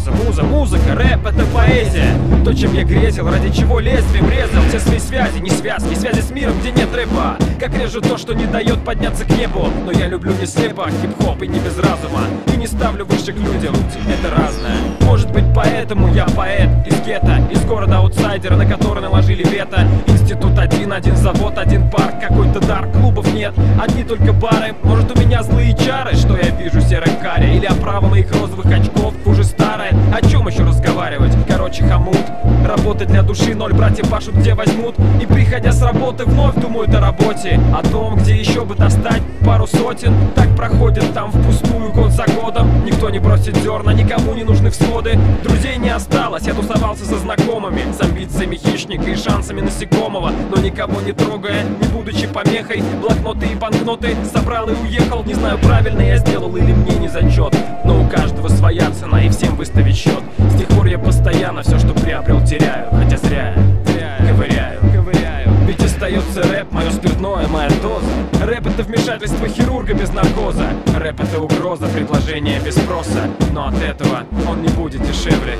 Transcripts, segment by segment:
проза, музыка, рэп — это поэзия. То, чем я грезил, ради чего лезвием резал все свои связи, не связки, связи с миром, где нет рэпа. Как режу то, что не дает подняться к небу. Но я люблю не слепо хип-хоп и не без разума. И не ставлю выше к людям, это разное. Может быть, поэтому я поэт из гетто, из города аутсайдера, на который наложили вето. Институт один завод, один парк, какой-то дар, клубов нет, одни только бары. Может, у меня злые чары, что я вижу серой каре, или оправа моих розовых очков хуже старая. О чем еще разговаривать? Короче, хомут. Работать для души ноль, братья пашут где возьмут. И приходя с работы вновь думают о работе, о том, где еще бы достать пару сотен. Так проходит там впустую год за годом. Никто не бросит зерна, никому не нужны всходы. Друзей не осталось, я тусовался со знакомыми, с амбициями хищника и шансами насекомого. Но никого не трогая, не будучи помехой, блокноты и банкноты собрал и уехал. Не знаю, правильно я сделал или мне не зачет, но у каждого своя цена и всем выставить счет. С тех пор я постоянно все, что приобрел, теряю, хотя зря ковыряю. Ведь остается рэп, мое спиртное, моя доза. Рэп — это вмешательство хирурга без наркоза. Рэп — это угроза, предложение без спроса. Но от этого он не будет дешевле.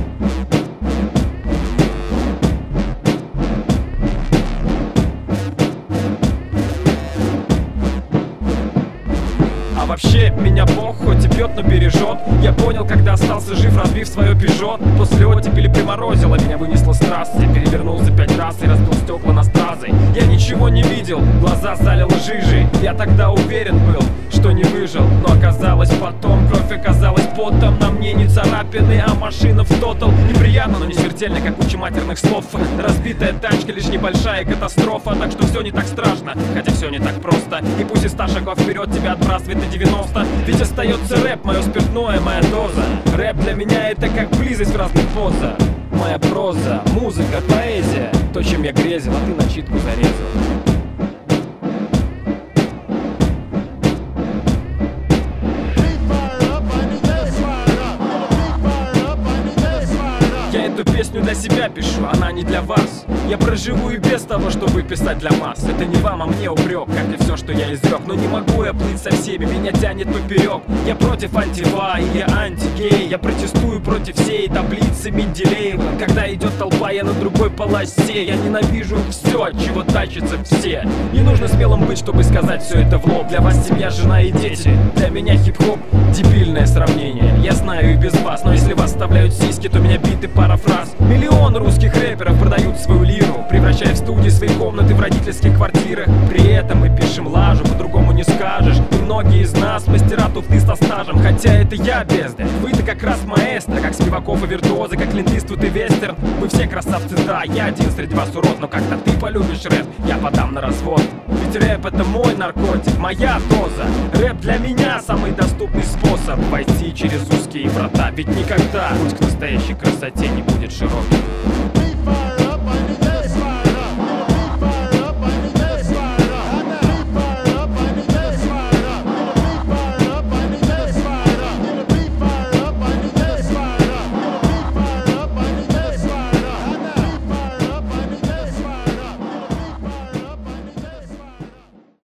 А вообще, меня Бог хоть и бьет, но бережет. Я понял, когда остался жив, разбив свое пежот. После оттепели приморозило, меня вынесло с трассы. Я перевернулся 5 раз и разбил стекла на стразы. Я ничего не видел, глаза залило жижей. Я тогда уверен был, что не выжил, но оказалось потом, кровь оказалась потом. На мне не царапины, а машина в тотал. Неприятно, но не смертельно, как куча матерных слов. Разбитая тачка, лишь небольшая катастрофа. Так что все не так страшно, хотя все не так просто. И пусть из 100 шагов вперед тебя отбрасывает на 90. Ведь остается рэп, мое спиртное, моя доза. Рэп для меня — это как близость в разных позах. Моя проза, музыка, поэзия. То, чем я грезил, а ты начитку зарезал. Эту песню для себя пишу, она не для вас. Я проживу и без того, чтобы писать для масс. Это не вам, а мне упрек, как и все, что я изрек. Но не могу я плыть со всеми, меня тянет поперек. Я против антива, и я антигей. Я протестую против всей таблицы Менделеева. Когда идет толпа, я на другой полосе. Я ненавижу все, от чего тащатся все. Не нужно смелым быть, чтобы сказать все это в лоб. Для вас семья, жена и дети. Для меня хип-хоп — дебильное сравнение. Я знаю и без вас, но если вас вставляют сиськи, то меня биты пара фраз. Миллион русских рэперов продают свою лиру, превращая в студии свои комнаты в родительских квартирах. При этом мы пишем лажу, по-другому не скажешь. И многие из нас мастера туфты со стажем. Хотя это я бездарь, вы-то как раз маэстро. Как Спиваков и виртуозы, как Клинт Иствуд и Вестерн. Вы все красавцы, да, я один среди вас урод. Но как-то ты полюбишь рэп, я подам на развод. Ведь рэп — это мой наркотик, моя доза. Рэп для меня самый доступный способ войти через узкие врата. Ведь никогда путь к настоящей красоте не будет широким.